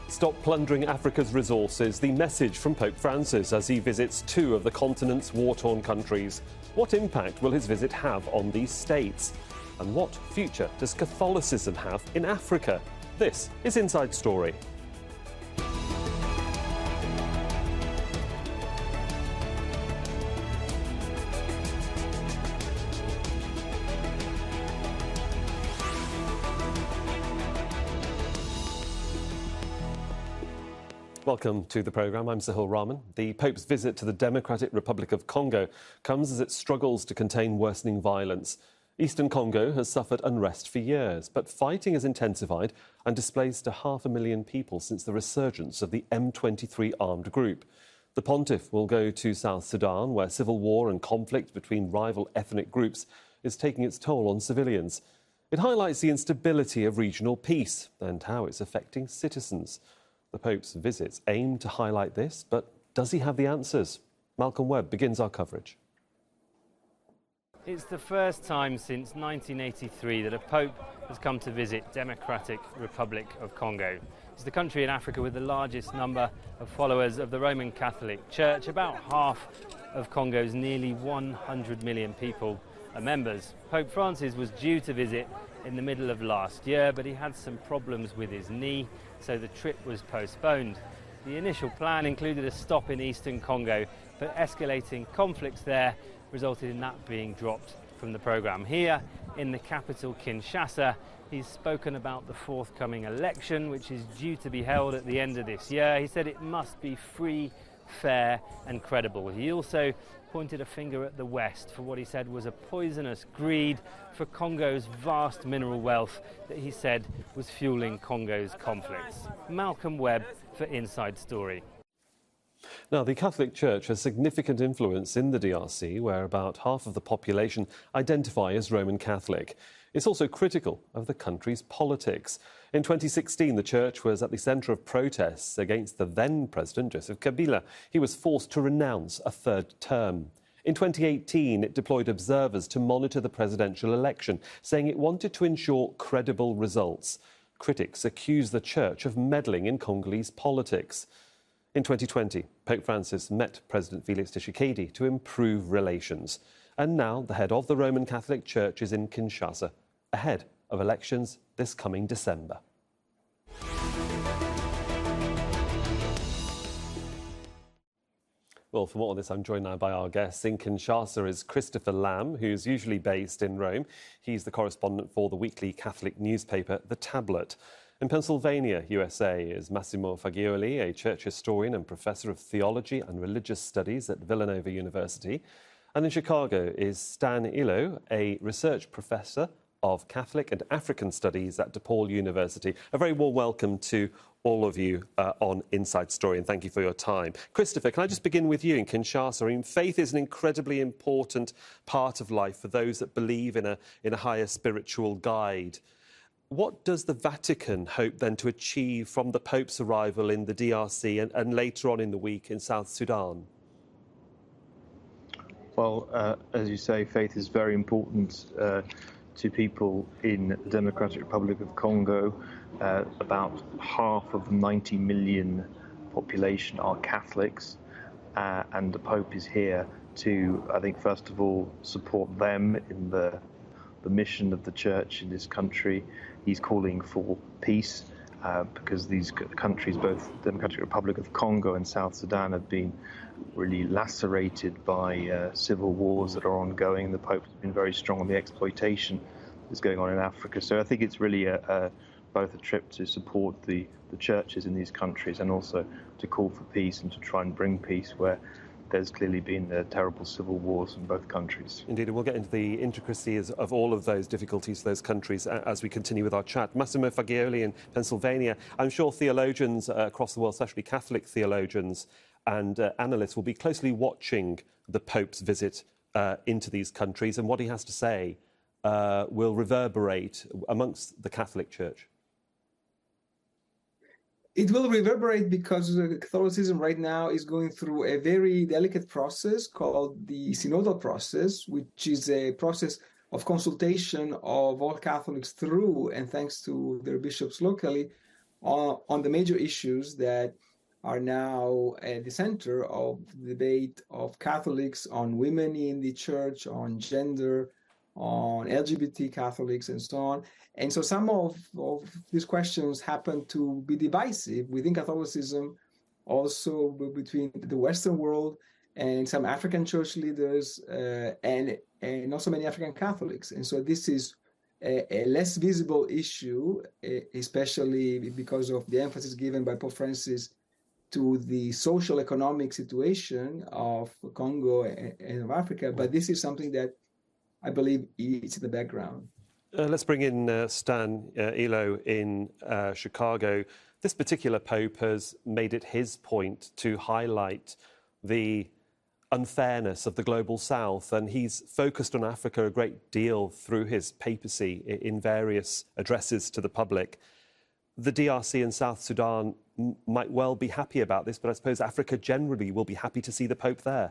Stop plundering Africa's resources, the message from Pope Francis as he visits two of the continent's war-torn countries. What impact will his visit have on these states? And what future does Catholicism have in Africa? This is Inside Story. Welcome to the programme. I'm Sahil Rahman. The Pope's visit to the Democratic Republic of Congo comes as it struggles to contain worsening violence. Eastern Congo has suffered unrest for years, but fighting has intensified and displaced 500,000 people since the resurgence of the M23 armed group. The pontiff will go to South Sudan, where civil war and conflict between rival ethnic groups is taking its toll on civilians. It highlights the instability of regional peace and how it's affecting citizens. The Pope's visits aim to highlight this, but does he have the answers? Malcolm Webb begins our coverage. It's the first time since 1983 that a Pope has come to visit Democratic Republic of Congo. It's the country in Africa with the largest number of followers of the Roman Catholic Church. About half of Congo's nearly 100 million people are members. Pope Francis was due to visit in the middle of last year, but he had some problems with his knee, so the trip was postponed. The initial plan included a stop in eastern Congo, but escalating conflicts there resulted in that being dropped from the programme. Here in the capital, Kinshasa, he's spoken about the forthcoming election, which is due to be held at the end of this year. He said it must be free, fair and credible. He also pointed a finger at the West for what he said was a poisonous greed for Congo's vast mineral wealth that he said was fueling Congo's conflicts. Malcolm Webb for Inside Story. Now, the Catholic Church has significant influence in the DRC, where about half of the population identify as Roman Catholic. It's also critical of the country's politics. In 2016, the Church was at the centre of protests against the then-President Joseph Kabila. He was forced to renounce a third term. In 2018, it deployed observers to monitor the presidential election, saying it wanted to ensure credible results. Critics accuse the Church of meddling in Congolese politics. In 2020, Pope Francis met President Felix Tshisekedi to improve relations. And now the head of the Roman Catholic Church is in Kinshasa, ahead of elections this coming December. Well, for more on this, I'm joined now by our guests. In Kinshasa is Christopher Lamb, who's usually based in Rome. He's the correspondent for the weekly Catholic newspaper, The Tablet. In Pennsylvania, USA, is Massimo Fagioli, a church historian and professor of theology and religious studies at Villanova University. And in Chicago is Stan Illo, a research professor of Catholic and African Studies at DePaul University. A very warm welcome to all of you on Inside Story, and thank you for your time. Christopher, can I just begin with you in Kinshasa? I mean, faith is an incredibly important part of life for those that believe in a higher spiritual guide. What does the Vatican hope then to achieve from the Pope's arrival in the DRC and later on in the week in South Sudan? Well, as you say, faith is very important to people in the Democratic Republic of Congo. About half of the 90 million population are Catholics, and the Pope is here to, I think, first of all, support them in the mission of the Church in this country. He's calling for peace because these countries, both the Democratic Republic of Congo and South Sudan, have been really lacerated by civil wars that are ongoing. The Pope has been very strong on the exploitation that's going on in Africa. So I think it's really both a trip to support the churches in these countries and also to call for peace and to try and bring peace where there's clearly been terrible civil wars in both countries. Indeed, and we'll get into the intricacies of all of those difficulties for those countries as we continue with our chat. Massimo Fagioli in Pennsylvania. I'm sure theologians across the world, especially Catholic theologians and analysts, will be closely watching the Pope's visit into these countries, and what he has to say will reverberate amongst the Catholic Church. It will reverberate because Catholicism right now is going through a very delicate process called the synodal process, which is a process of consultation of all Catholics through and thanks to their bishops locally on the major issues that are now at the center of the debate of Catholics, on women in the church, on gender, on LGBT Catholics, and so on. And so some of these questions happen to be divisive within Catholicism, also between the Western world and some African church leaders, and also many African Catholics. And so this is a less visible issue, especially because of the emphasis given by Pope Francis to the social economic situation of Congo and of Africa. But this is something that I believe is in the background. Let's bring in Stan Elo in Chicago. This particular Pope has made it his point to highlight the unfairness of the global South, and he's focused on Africa a great deal through his papacy in various addresses to the public. The DRC and South Sudan might well be happy about this, but I suppose Africa generally will be happy to see the Pope there.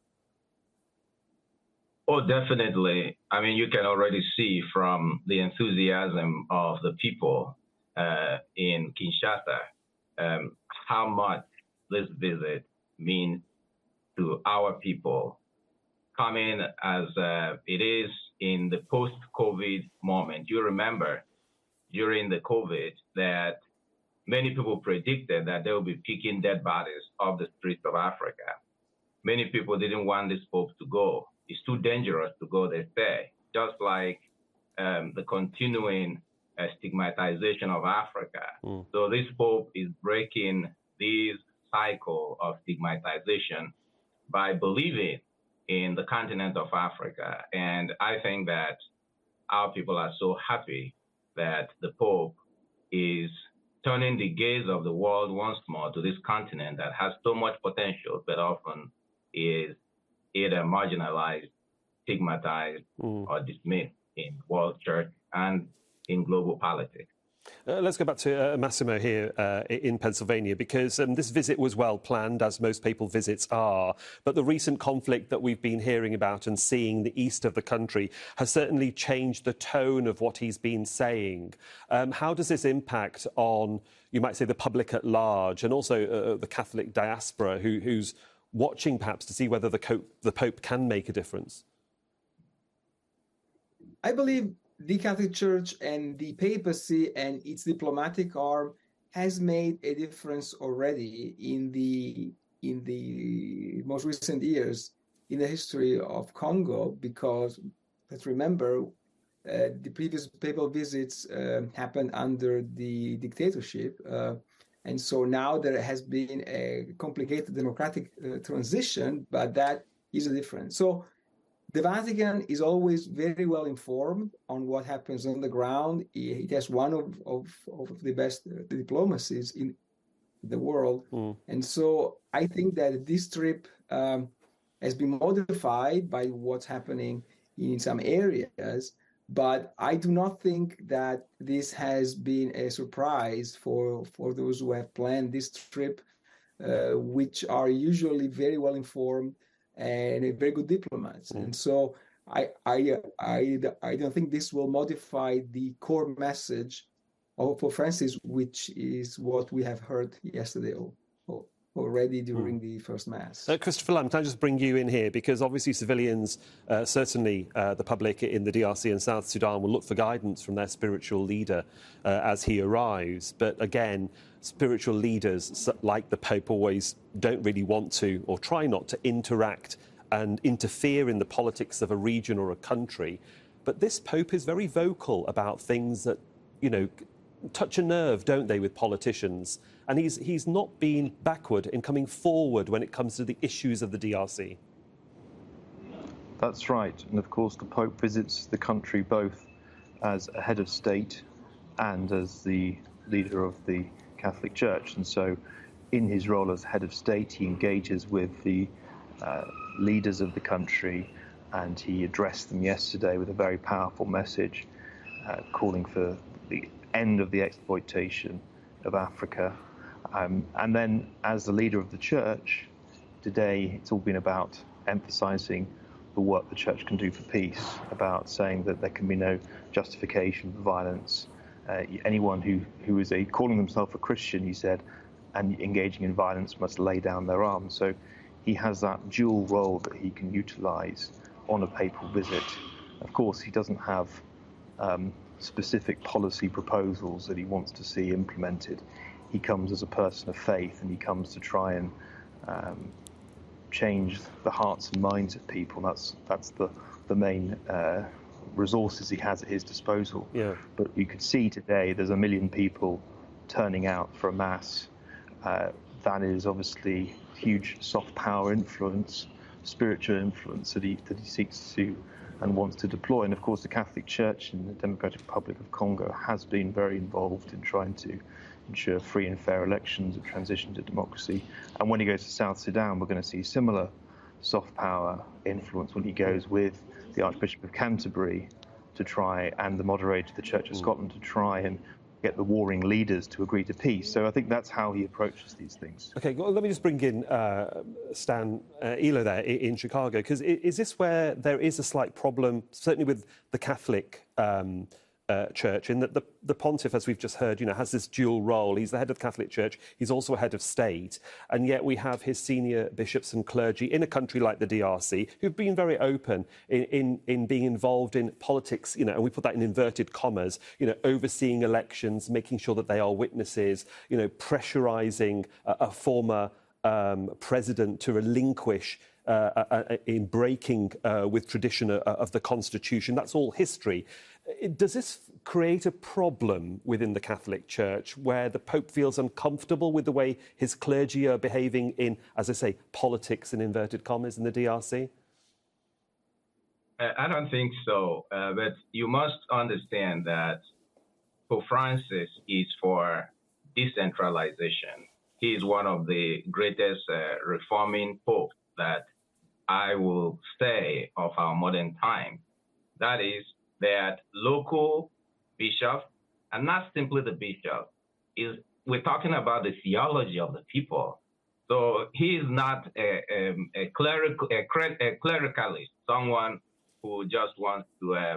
Oh, definitely. I mean, you can already see from the enthusiasm of the people in Kinshasa how much this visit means to our people, coming as it is in the post-COVID moment. You remember during the COVID that many people predicted that they will be picking dead bodies off the streets of Africa. Many people didn't want this Pope to go. It's too dangerous to go, they say, just like the continuing stigmatization of Africa. So this Pope is breaking this cycle of stigmatization by believing in the continent of Africa. And I think that our people are so happy that the Pope is turning the gaze of the world once more to this continent that has so much potential, but often is either marginalized, stigmatized, or dismissed in world church and in global politics. Let's go back to Massimo here in Pennsylvania, because this visit was well planned, as most papal visits are. But the recent conflict that we've been hearing about and seeing in the east of the country has certainly changed the tone of what he's been saying. How does this impact on, you might say, the public at large, and also the Catholic diaspora who's watching perhaps to see whether the Pope can make a difference? I believe the Catholic Church and the papacy and its diplomatic arm has made a difference already in the most recent years in the history of Congo, because let's remember the previous papal visits happened under the dictatorship. And so now there has been a complicated democratic transition, but that is a difference. So the Vatican is always very well informed on what happens on the ground. It has one of the best diplomacies in the world. And so I think that this trip has been modified by what's happening in some areas, but I do not think that this has been a surprise for those who have planned this trip, which are usually very well informed and very good diplomats. And so I don't think this will modify the core message of Pope Francis, which is what we have heard yesterday already during the first Mass. Christopher Lamb, can I just bring you in here? Because obviously civilians, certainly the public in the DRC and South Sudan, will look for guidance from their spiritual leader as he arrives. But again, spiritual leaders like the Pope always don't really want to, or try not to, interact and interfere in the politics of a region or a country. But this Pope is very vocal about things that, you know, touch a nerve, don't they, with politicians? And he's not been backward in coming forward when it comes to the issues of the DRC. That's right. And of course, the Pope visits the country both as a head of state and as the leader of the Catholic Church. And so in his role as head of state, he engages with the leaders of the country, and he addressed them yesterday with a very powerful message calling for the end of the exploitation of Africa. And then as the leader of the church, today it's all been about emphasizing the work the church can do for peace, about saying that there can be no justification for violence, anyone who is calling themselves a Christian, he said, and engaging in violence must lay down their arms. So he has that dual role that he can utilize on a papal visit. Of course, he doesn't have specific policy proposals that he wants to see implemented. He comes as a person of faith, and he comes to try and change the hearts and minds of people. That's the main resources he has at his disposal. Yeah. But you could see today there's 1 million people turning out for a mass. That is obviously huge soft power influence, spiritual influence that he seeks to and wants to deploy. And of course, the Catholic Church in the Democratic Republic of Congo has been very involved in trying to ensure free and fair elections, a transition to democracy. And when he goes to South Sudan, we're going to see similar soft power influence when he goes with the Archbishop of Canterbury to try, and the moderator of the Church of Scotland, to try and get the warring leaders to agree to peace. So I think that's how he approaches these things. OK, well, let me just bring in Stan Elo there in Chicago, because is this where there is a slight problem, certainly with the Catholic Church, in that the pontiff, as we've just heard, has this dual role. He's the head of the Catholic Church, he's also a head of state, and yet we have his senior bishops and clergy in a country like the DRC who've been very open in being involved in politics, and we put that in inverted commas, overseeing elections, making sure that they are witnesses, pressurising a former president to relinquish in breaking with tradition of the Constitution. That's all history. Does this create a problem within the Catholic Church where the Pope feels uncomfortable with the way his clergy are behaving in, as I say, politics in inverted commas in the DRC? I don't think so, but you must understand that Pope Francis is for decentralization. He is one of the greatest reforming popes that I will say of our modern time. That is, that local bishops, and not simply the bishop, we're talking about the theology of the people. So he is not a clericalist, someone who just wants to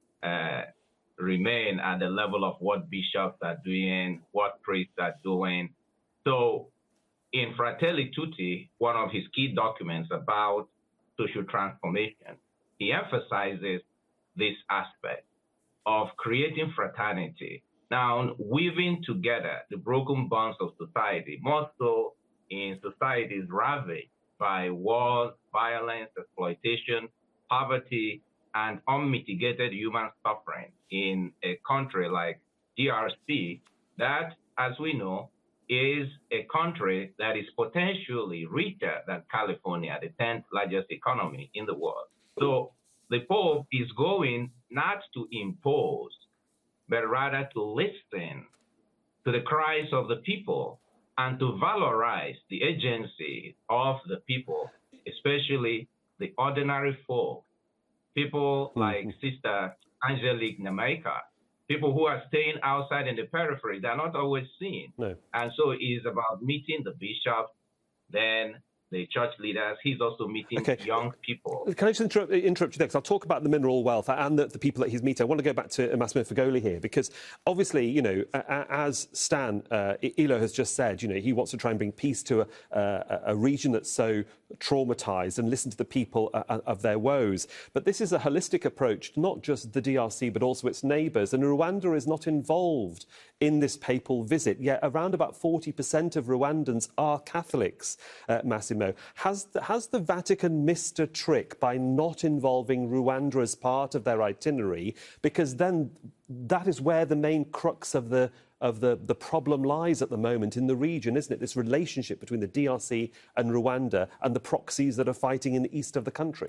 remain at the level of what bishops are doing, what priests are doing. So in Fratelli Tutti, one of his key documents about social transformation, he emphasizes this aspect of creating fraternity. Now, weaving together the broken bonds of society, more so in societies ravaged by wars, violence, exploitation, poverty, and unmitigated human suffering in a country like DRC, that, as we know, is a country that is potentially richer than California, the 10th largest economy in the world. So the Pope is going not to impose, but rather to listen to the cries of the people and to valorize the agency of the people, especially the ordinary folk, people like Sister Angelique Namaika, people who are staying outside in the periphery. They're not always seen. No. And so it is about meeting the bishop, then the church leaders. He's also meeting young people. Can I just interrupt you there? Because I'll talk about the mineral wealth and the people that he's meeting. I want to go back to Massimo Fagoli here, because obviously, as Stan Elo has just said, he wants to try and bring peace to a region that's so traumatised and listen to the people of their woes. But this is a holistic approach, not just the DRC, but also its neighbours. And Rwanda is not involved in this papal visit, yet around about 40% of Rwandans are Catholics, Massimo. Has the Vatican missed a trick by not involving Rwanda as part of their itinerary? Because then that is where the main crux of the problem lies at the moment in the region, isn't it? This relationship between the DRC and Rwanda and the proxies that are fighting in the east of the country.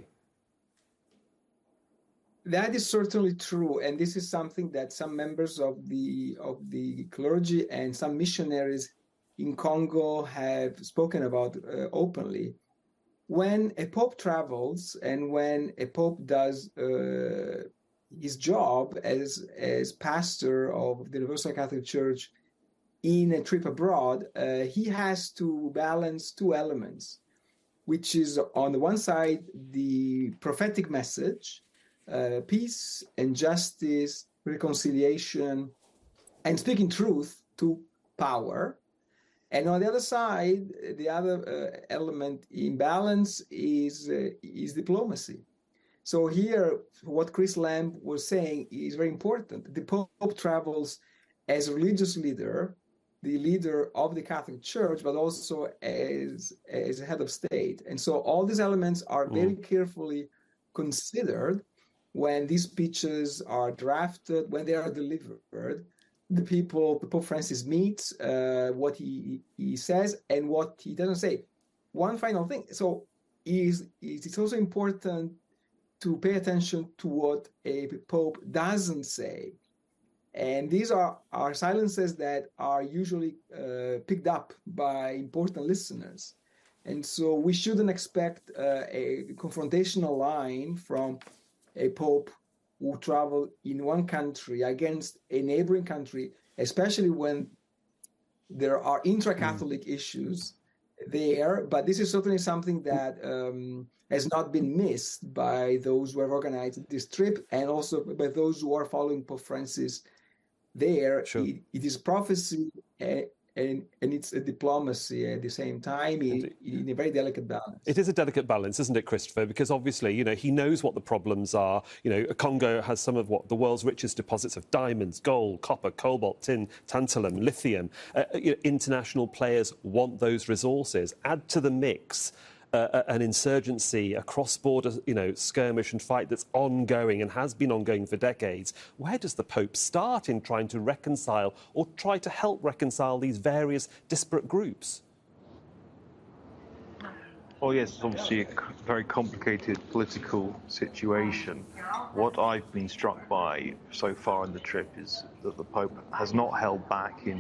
That is certainly true, and this is something that some members of the clergy and some missionaries in Congo have spoken about openly. When a pope travels and when a pope does his job as pastor of the Universal Catholic Church in a trip abroad, he has to balance two elements, which is on the one side the prophetic message, peace and justice, reconciliation, and speaking truth to power. And on the other side, the other element in balance is diplomacy. So here, what Chris Lamb was saying is very important. The Pope travels as a religious leader, the leader of the Catholic Church, but also as a head of state. And so all these elements are very carefully considered when these speeches are drafted, when they are delivered. The Pope Francis meets what he says and what he doesn't say. One final thing. So it's also important to pay attention to what a Pope doesn't say. And these are silences that are usually picked up by important listeners. And so we shouldn't expect a confrontational line from a Pope who travel in one country against a neighboring country, especially when there are intra-Catholic issues there. But this is certainly something that has not been missed by those who have organized this trip and also by those who are following Pope Francis there. Sure. It is prophecy and it's a diplomacy at the same time in a very delicate balance. It is a delicate balance, isn't it, Christopher? Because obviously, he knows what the problems are. Congo has some of what the world's richest deposits of diamonds, gold, copper, cobalt, tin, tantalum, lithium. International players want those resources. Add to the mix an insurgency, a cross-border, skirmish and fight that's ongoing and has been ongoing for decades. Where does the Pope start in trying to reconcile or try to help reconcile these various disparate groups? Well, yes, it's obviously a very complicated political situation. What I've been struck by so far in the trip is that the Pope has not held back in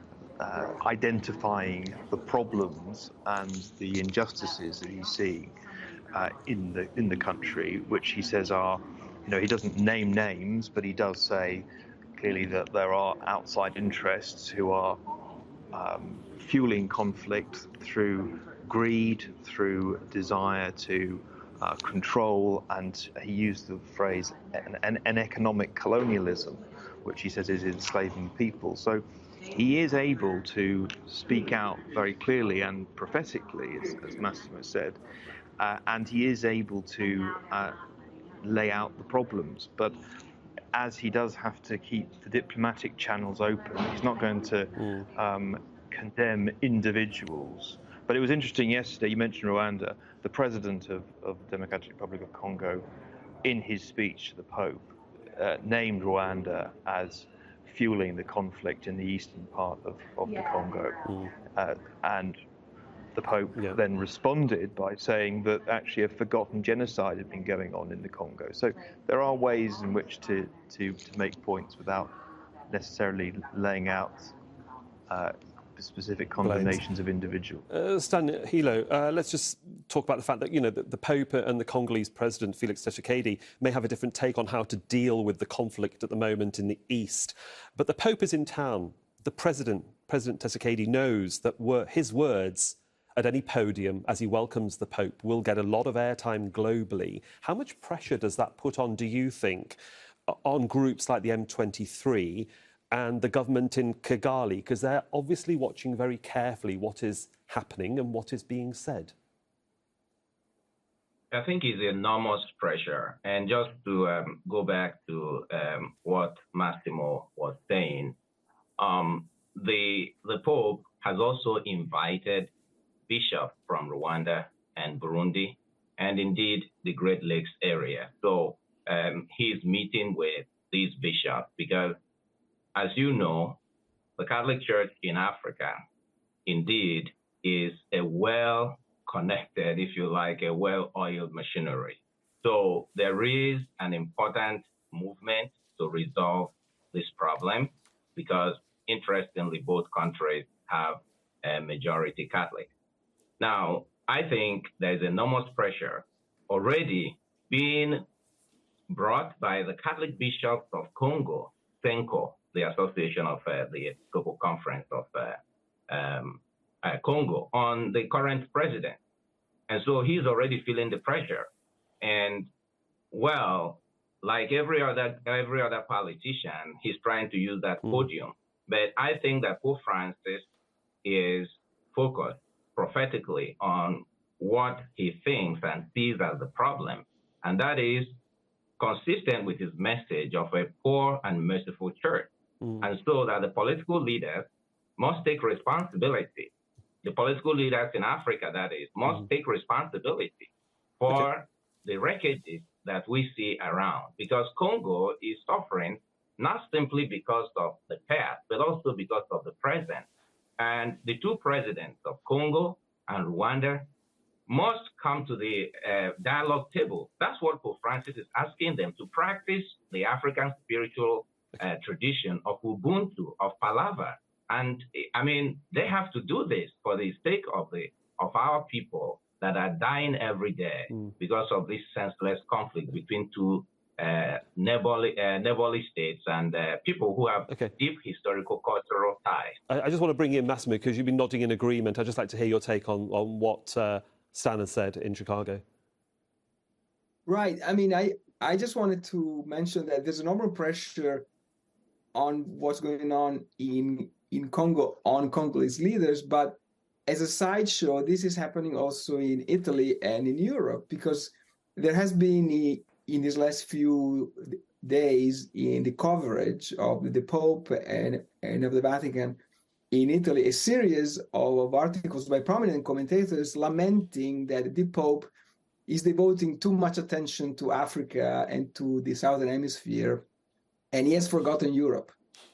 identifying the problems and the injustices that he's seeing in the country, which he says are, he doesn't name names, but he does say clearly that there are outside interests who are fueling conflict through greed, through desire to control, and he used the phrase an economic colonialism, which he says is enslaving people. So he is able to speak out very clearly and prophetically, as Massimo said, and he is able to lay out the problems. But as he does have to keep the diplomatic channels open, he's not going to condemn individuals. But it was interesting yesterday, you mentioned Rwanda, the president of the Democratic Republic of Congo, in his speech to the Pope, named Rwanda as fueling the conflict in the eastern part of the Congo. And the Pope then responded by saying that actually a forgotten genocide had been going on in the Congo. So there are ways in which to make points without necessarily laying out specific condemnations of individuals. Stan Hilo, let's just talk about the fact that the Pope and the Congolese President Felix Tshisekedi may have a different take on how to deal with the conflict at the moment in the east. But the Pope is in town. The President Tshisekedi, knows that his words at any podium as he welcomes the Pope will get a lot of airtime globally. How much pressure does that put on, do you think, on groups like the M23 and the government in Kigali, because they're obviously watching very carefully what is happening and what is being said? I think it's enormous pressure. And just to go back to what Massimo was saying, the Pope has also invited bishops from Rwanda and Burundi, and indeed the Great Lakes area. So he's meeting with these bishops because, as you know, the Catholic Church in Africa indeed is a well-connected, if you like, a well-oiled machinery. So there is an important movement to resolve this problem because, interestingly, both countries have a majority Catholic. Now, I think there's enormous pressure already being brought by the Catholic bishops of Congo, SENCO, the Association of the Episcopal Conference of Congo, on the current president. And so he's already feeling the pressure. And, well, like every other politician, he's trying to use that podium But I think that Pope Francis is focused prophetically on what he thinks and sees as the problem, and that is consistent with his message of a poor and merciful church. And so that the political leaders must take responsibility. The political leaders in Africa, that is, must take responsibility for the wreckages that we see around, because Congo is suffering not simply because of the past, but also because of the present. And the two presidents of Congo and Rwanda must come to the dialogue table. That's what Pope Francis is asking them to practice the African spiritual tradition of Ubuntu, of Palava. And I mean, they have to do this for the sake of our people that are dying every day because of this senseless conflict between two neighborly states and people who have deep historical cultural ties. I just want to bring in Massimo, because you've been nodding in agreement. I'd just like to hear your take on what Stan has said in Chicago. Right. I mean, I just wanted to mention that there's a number of pressure on what's going on in Congo, on Congolese leaders, but as a sideshow, this is happening also in Italy and in Europe, because there has been in these last few days in the coverage of the Pope and of the Vatican in Italy, a series of articles by prominent commentators lamenting that the Pope is devoting too much attention to Africa and to the Southern Hemisphere, and he has forgotten Europe.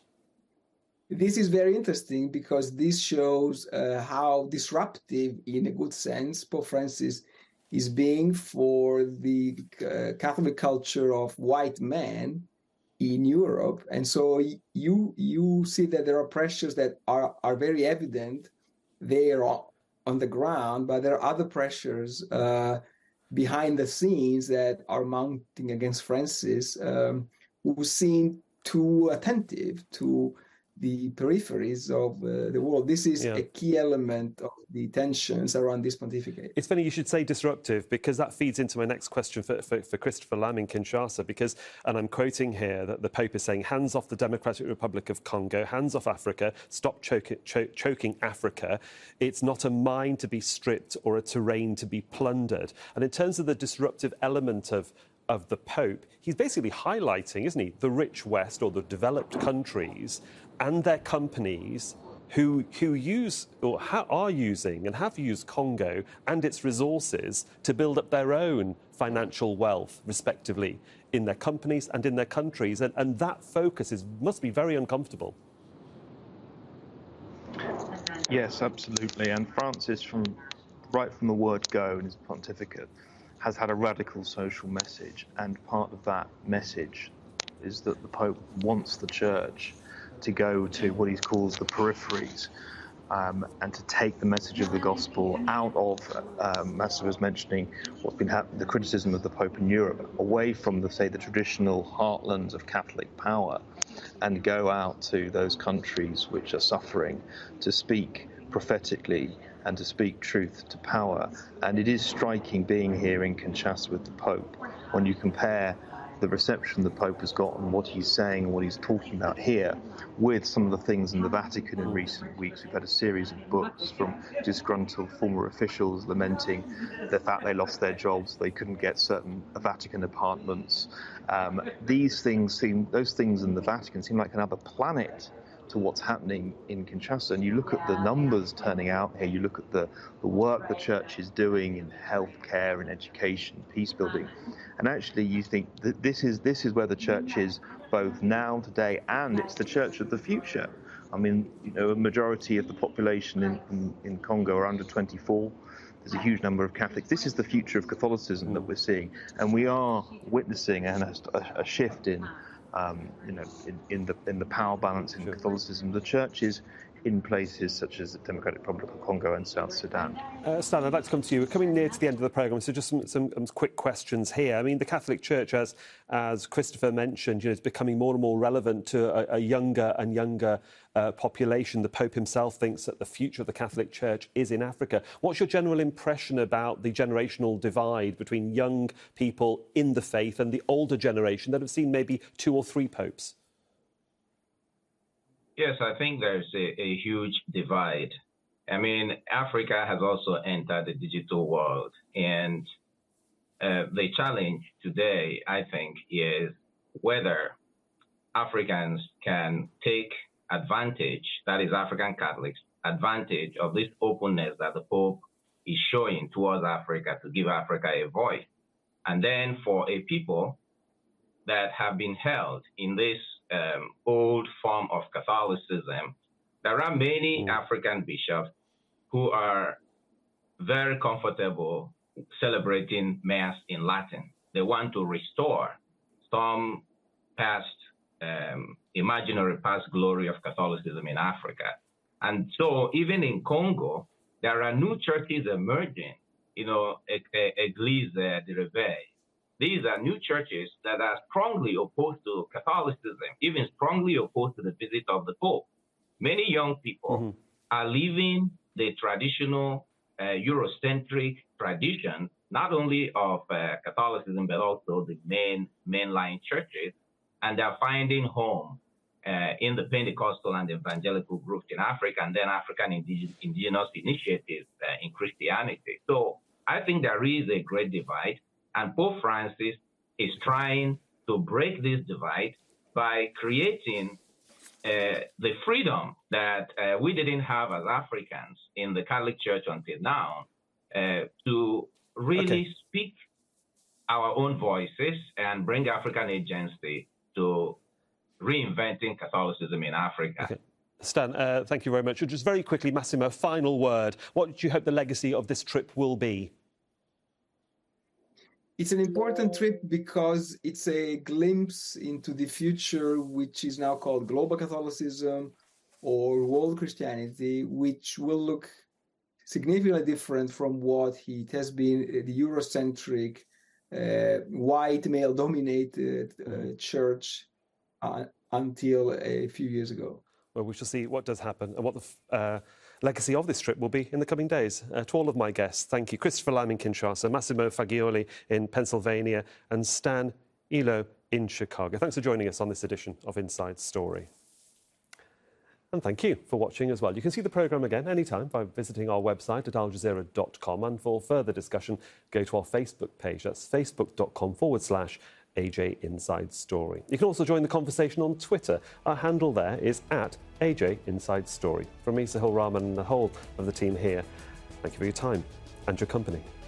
This is very interesting because this shows how disruptive, in a good sense, Pope Francis is being for the Catholic culture of white men in Europe. And so you see that there are pressures that are very evident there on the ground, but there are other pressures behind the scenes that are mounting against Francis, who seem too attentive to the peripheries of the world. This is a key element of the tensions around this pontificate. It's funny you should say disruptive, because that feeds into my next question for Christopher Lamb in Kinshasa, because, and I'm quoting here, that the Pope is saying, hands off the Democratic Republic of Congo, hands off Africa, stop choking Africa. It's not a mine to be stripped or a terrain to be plundered. And in terms of the disruptive element of the Pope, he's basically highlighting, isn't he, the rich West, or the developed countries and their companies who use or are using and have used Congo and its resources to build up their own financial wealth, respectively, in their companies and in their countries. And that focus must be very uncomfortable. Yes, absolutely. And Francis, right from the word go in his pontificate, has had a radical social message. And part of that message is that the Pope wants the Church to go to what he calls the peripheries, and to take the message of the gospel out of, Massimo was mentioning what's been happening, the criticism of the Pope in Europe, away from the traditional heartlands of Catholic power, and go out to those countries which are suffering, to speak prophetically and to speak truth to power. And it is striking being here in Kinshasa with the Pope, when you compare the reception the Pope has got and what he's saying and what he's talking about here with some of the things in the Vatican in recent weeks. We've had a series of books from disgruntled former officials lamenting the fact they lost their jobs, they couldn't get certain Vatican apartments. Those things in the Vatican seem like another planet to what's happening in Kinshasa. And you look at the numbers turning out here, you look at the work the Church is doing in healthcare and education, peace building, and actually you think that this is where the Church is both now, today, and it's the Church of the future. I mean, a majority of the population in Congo are under 24. There's a huge number of Catholics. This is the future of Catholicism that we're seeing, and we are witnessing a shift in the power balance in Catholicism. The Church is in places such as the Democratic Republic of Congo and South Sudan. Stan, I'd like to come to you. We're coming near to the end of the programme, so just some quick questions here. I mean, the Catholic Church, as Christopher mentioned, is becoming more and more relevant to a younger and younger population. The Pope himself thinks that the future of the Catholic Church is in Africa. What's your general impression about the generational divide between young people in the faith and the older generation that have seen maybe 2 or 3 popes? Yes, I think there's a huge divide. I mean, Africa has also entered the digital world, and the challenge today, I think, is whether Africans can take advantage, that is African Catholics, advantage of this openness that the Pope is showing towards Africa to give Africa a voice. And then for a people that have been held in this old form of Catholicism, there are many African bishops who are very comfortable celebrating Mass in Latin. They want to restore some past, imaginary past glory of Catholicism in Africa. And so even in Congo, there are new churches emerging, Église de Réveil. These are new churches that are strongly opposed to Catholicism, even strongly opposed to the visit of the Pope. Many young people are leaving the traditional Eurocentric tradition, not only of Catholicism, but also the mainline churches, and they're finding home in the Pentecostal and evangelical groups in Africa, and then African indigenous initiatives in Christianity. So I think there is a great divide, and Pope Francis is trying to break this divide by creating the freedom that we didn't have as Africans in the Catholic Church until now, to really speak our own voices and bring African agency to reinventing Catholicism in Africa. Okay. Stan, thank you very much. Just very quickly, Massimo, final word. What do you hope the legacy of this trip will be? It's an important trip because it's a glimpse into the future, which is now called global Catholicism or world Christianity, which will look significantly different from what it has been, the Eurocentric, white male-dominated church until a few years ago. Well, we shall see what does happen and what the legacy of this trip will be in the coming days. To all of my guests, thank you. Christopher Lamb in Kinshasa, Massimo Fagioli in Pennsylvania, and Stan Ilo in Chicago. Thanks for joining us on this edition of Inside Story. And thank you for watching as well. You can see the programme again anytime by visiting our website at aljazeera.com. And for further discussion, go to our Facebook page. That's facebook.com/AJ Inside Story. You can also join the conversation on Twitter. Our handle there is @AJ Inside Story. From me, Sahil Rahman, and the whole of the team here, thank you for your time and your company.